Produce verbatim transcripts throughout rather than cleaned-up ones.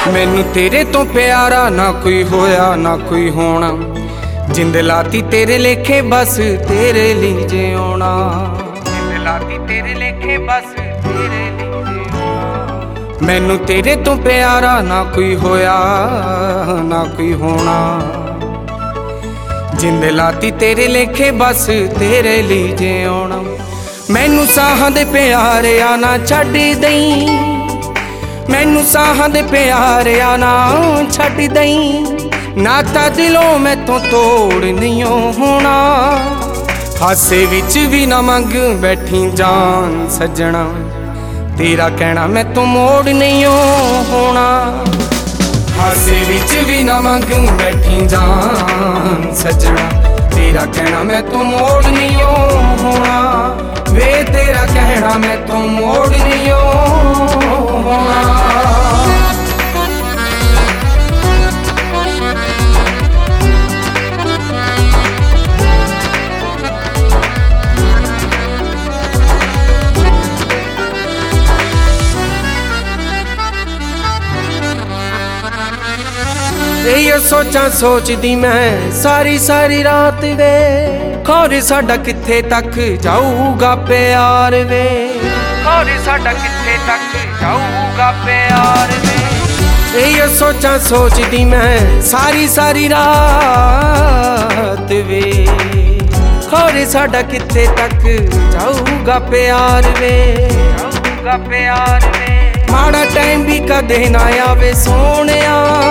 मैनू तेरे तो प्यारा ना कोई होया ना कोई होना, जिंद लाती तेरे लेखे बस तेरे लिए जियोना। जिंद लाती तेरे लेखे बस तेरे लिए जियोना। मैनू तेरे तो प्यारा ना कोई होया ना कोई होना, जिंद लाती तेरे लेखे बस तेरे लिए जियोना। मैनू साहां दे प्यारे आना छड्ड दई, मैनू साहां दे प्यारे आना छड्ड दई, नाता दिलों मैं तो तोड़ नहीं होना। हासे विच भी ना मंग बैठी जान सजना, तेरा कहना मैं तो मोड़ नहीं होना। हासे विच भी ना मंग बैठी जान सजना, तेरा कहना मैं तो मोड़ नहीं होना। वे तेरा कहना मैं तो मोड़ नहीं होना। ये सोचा सोचदी मैं सारी सारी रात वे, खौरे साडा कित्थे तक जाऊगा प्यार वे, खौरे साडा कित्थे तक जाऊगा प्यार वे। ये सोचा सोचदी मैं सारी सारी रात वे, खौरे साडा कित्थे तक जाऊगा प्यार वे, जाऊगा प्यार वे। माड़ा टाइम भी कदे ना आवे सोहणिया,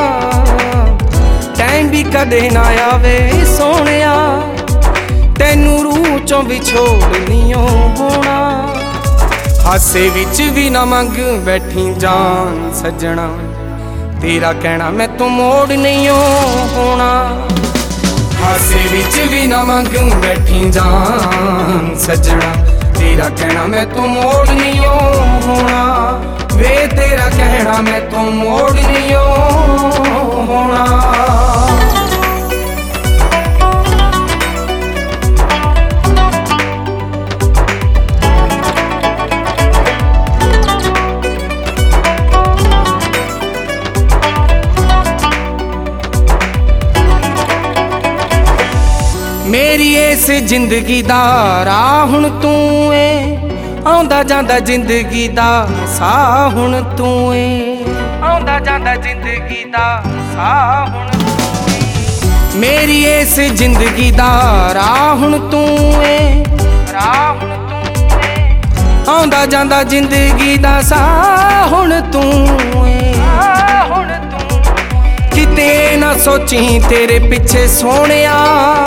टाइम भी कदे ना आवे सोहणिया, तैनू रूह चों विछोड़ नहीं होना। हासे विच भी ना मंग बैठी जान सजना, तेरा कहना मैं तो मोड़ नहीं होना। हासे विच भी ना मंग बैठी जान सजना, तेरा कहना मैं तो मोड़ नहीं होना। वे तेरा कहना मैं तो मोड़ नहीं होना। मेरी इस जिंदगी दा राह हुण तू ए, आउंदा जांदा जिंदगी दा साह हुण तू ए, आउंदा जांदा जिंदगी दा साह हुण तू ए। मेरी इस जिंदगी दा राह हुण तू ए, राह हुण तू ए, आउंदा जांदा जिंदगी दा साह हुण तू ए, हुण तू। किते ना सोची तेरे पिछे सोहणिया,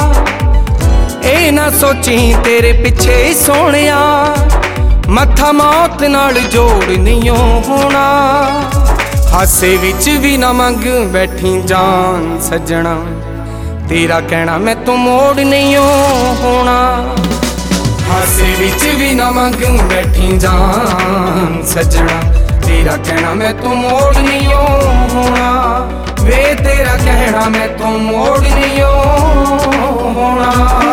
ए ना सोची तेरे पिछे सोहणिया, मत्था मौत नाल जोड़ नहीं होना। हासे विच भी ना मंग बैठी जान सजना, तेरा कहना मैं तो मोड़ नहीं होना। हासे विच भी ना मंग बैठी जान सजना, तेरा कहना मैं तो मोड़ नहीं होना। वे तेरा कहना मैं तो मोड़ नहीं होना।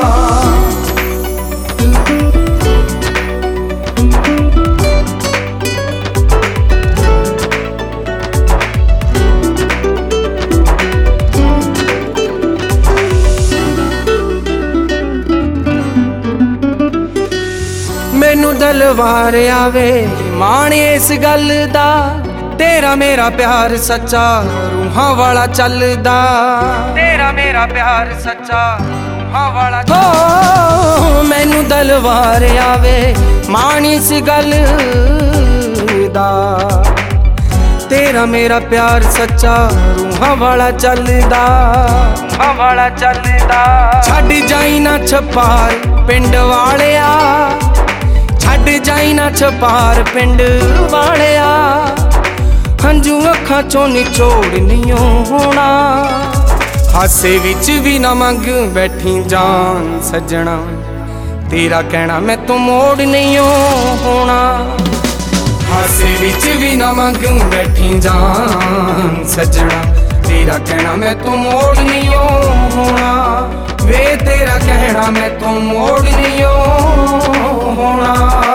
मैनू दलवार आवे माण इस गल दा, तेरा मेरा प्यार सच्चा रूहां वाला चलदा, तेरा मेरा प्यार सच्चा रूहां वाला हो। मैनू दलवार आवे माण इस गल दा, तेरा मेरा प्यार सच्चा रूहां वाला चलदा, रूहां वाला चलदा। छड्ड जाई ना छपार पिंड वालिया, छड्ड जाई ना छपार पिंड वालिया, हंजू अखां चों निचोड़ नहीं होना। हासे विच भी ना मंग बैठी जान सजना, तेरा कहना मैं तो मोड़ नहीं होना। हासे विच भी ना मंग बैठी जान सजना, तेरा कहना मैं तो मोड़ नहीं होना। वे तेरा कहना मैं तो मोड़ नहीं होना।